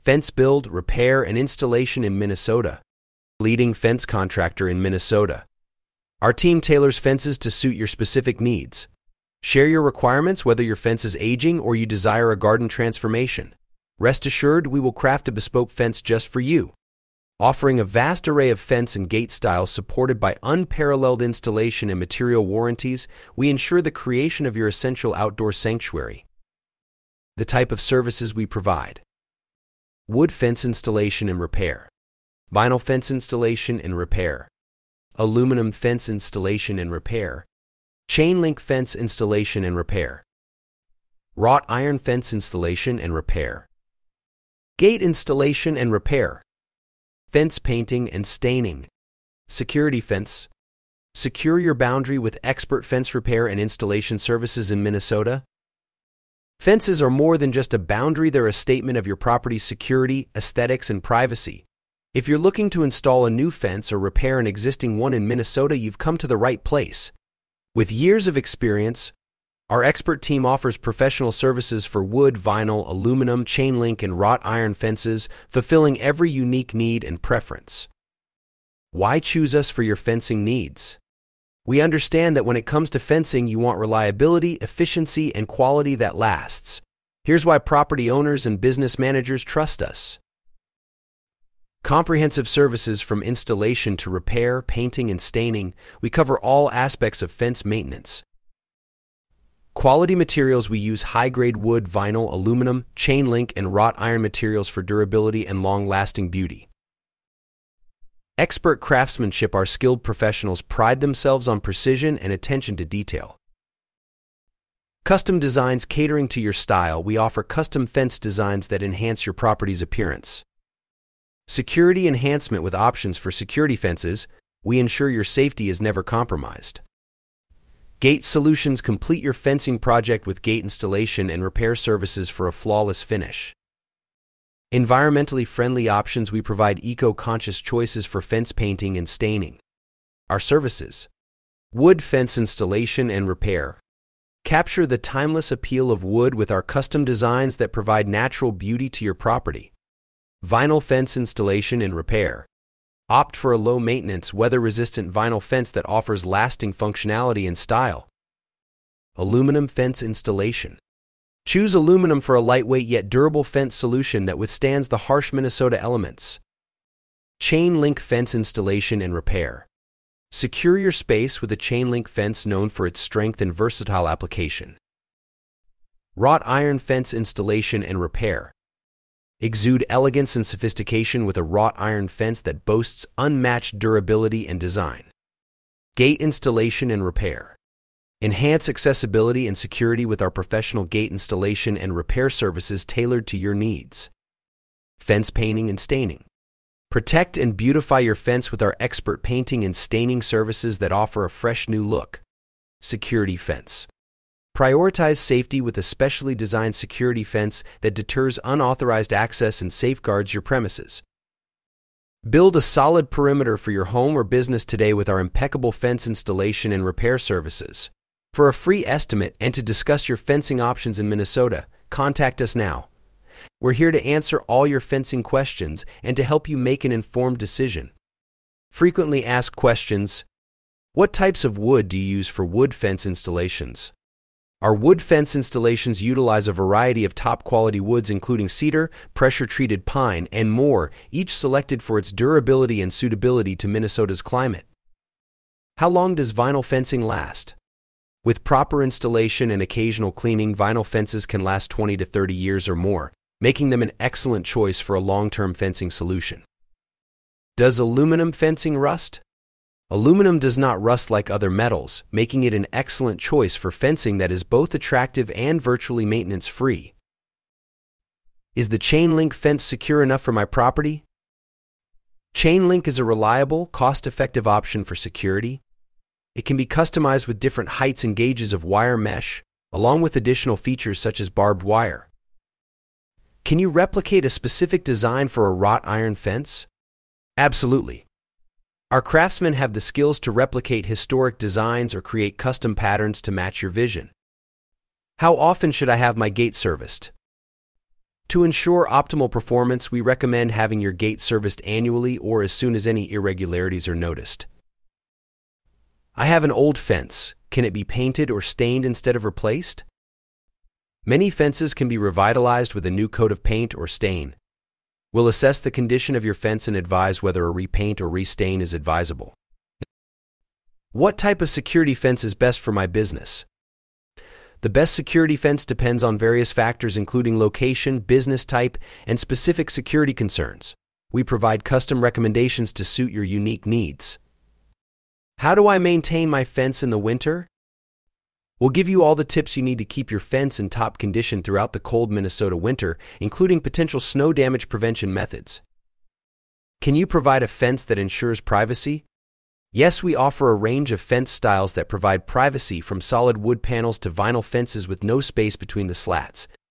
Fence build, repair, and installation in Minnesota. Leading fence contractor in Minnesota. Our team tailors fences to suit your specific needs. Share your requirements, whether your fence is aging or you desire a garden transformation. Rest assured, we will craft a bespoke fence just for you. Offering a vast array of fence and gate styles supported by unparalleled installation and material warranties, we ensure the creation of your essential outdoor sanctuary. The type of services we provide: wood fence installation and repair, vinyl fence installation and repair, aluminum fence installation and repair, chain link fence installation and repair, wrought iron fence installation and repair, gate installation and repair, fence painting and staining, security fence. Secure your boundary with expert fence repair and installation services in Minnesota. Fences are more than just a boundary, they're a statement of your property's security, aesthetics, and privacy. If you're looking to install a new fence or repair an existing one in Minnesota, you've come to the right place. With years of experience, our expert team offers professional services for wood, vinyl, aluminum, chain link, and wrought iron fences, fulfilling every unique need and preference. Why choose us for your fencing needs? We understand that when it comes to fencing, you want reliability, efficiency, and quality that lasts. Here's why property owners and business managers trust us. Comprehensive services from installation to repair, painting, and staining. We cover all aspects of fence maintenance. Quality materials: we use high-grade wood, vinyl, aluminum, chain link, and wrought iron materials for durability and long-lasting beauty. Expert craftsmanship: our skilled professionals pride themselves on precision and attention to detail. Custom designs: catering to your style, we offer custom fence designs that enhance your property's appearance. Security enhancement: with options for security fences, we ensure your safety is never compromised. Gate solutions: complete your fencing project with gate installation and repair services for a flawless finish. Environmentally friendly options: we provide eco-conscious choices for fence painting and staining. Our services: wood fence installation and repair. Capture the timeless appeal of wood with our custom designs that provide natural beauty to your property. Vinyl fence installation and repair. Opt for a low-maintenance, weather-resistant vinyl fence that offers lasting functionality and style. Aluminum fence installation. Choose aluminum for a lightweight yet durable fence solution that withstands the harsh Minnesota elements. Chain link fence installation and repair. Secure your space with a chain link fence known for its strength and versatile application. Wrought iron fence installation and repair. Exude elegance and sophistication with a wrought iron fence that boasts unmatched durability and design. Gate installation and repair. Enhance accessibility and security with our professional gate installation and repair services tailored to your needs. Fence painting and staining. Protect and beautify your fence with our expert painting and staining services that offer a fresh new look. Security fence. Prioritize safety with a specially designed security fence that deters unauthorized access and safeguards your premises. Build a solid perimeter for your home or business today with our impeccable fence installation and repair services. For a free estimate and to discuss your fencing options in Minnesota, contact us now. We're here to answer all your fencing questions and to help you make an informed decision. Frequently asked questions: what types of wood do you use for wood fence installations? Our wood fence installations utilize a variety of top-quality woods including cedar, pressure-treated pine, and more, each selected for its durability and suitability to Minnesota's climate. How long does vinyl fencing last? With proper installation and occasional cleaning, vinyl fences can last 20 to 30 years or more, making them an excellent choice for a long-term fencing solution. Does aluminum fencing rust? Aluminum does not rust like other metals, making it an excellent choice for fencing that is both attractive and virtually maintenance-free. Is the chain link fence secure enough for my property? Chain link is a reliable, cost-effective option for security. It can be customized with different heights and gauges of wire mesh, along with additional features such as barbed wire. Can you replicate a specific design for a wrought iron fence? Absolutely. Our craftsmen have the skills to replicate historic designs or create custom patterns to match your vision. How often should I have my gate serviced? To ensure optimal performance, we recommend having your gate serviced annually or as soon as any irregularities are noticed. I have an old fence. Can it be painted or stained instead of replaced? Many fences can be revitalized with a new coat of paint or stain. We'll assess the condition of your fence and advise whether a repaint or restain is advisable. What type of security fence is best for my business? The best security fence depends on various factors including location, business type, and specific security concerns. We provide custom recommendations to suit your unique needs. How do I maintain my fence in the winter? We'll give you all the tips you need to keep your fence in top condition throughout the cold Minnesota winter, including potential snow damage prevention methods. Can you provide a fence that ensures privacy? Yes, we offer a range of fence styles that provide privacy, from solid wood panels to vinyl fences with no space between the slats.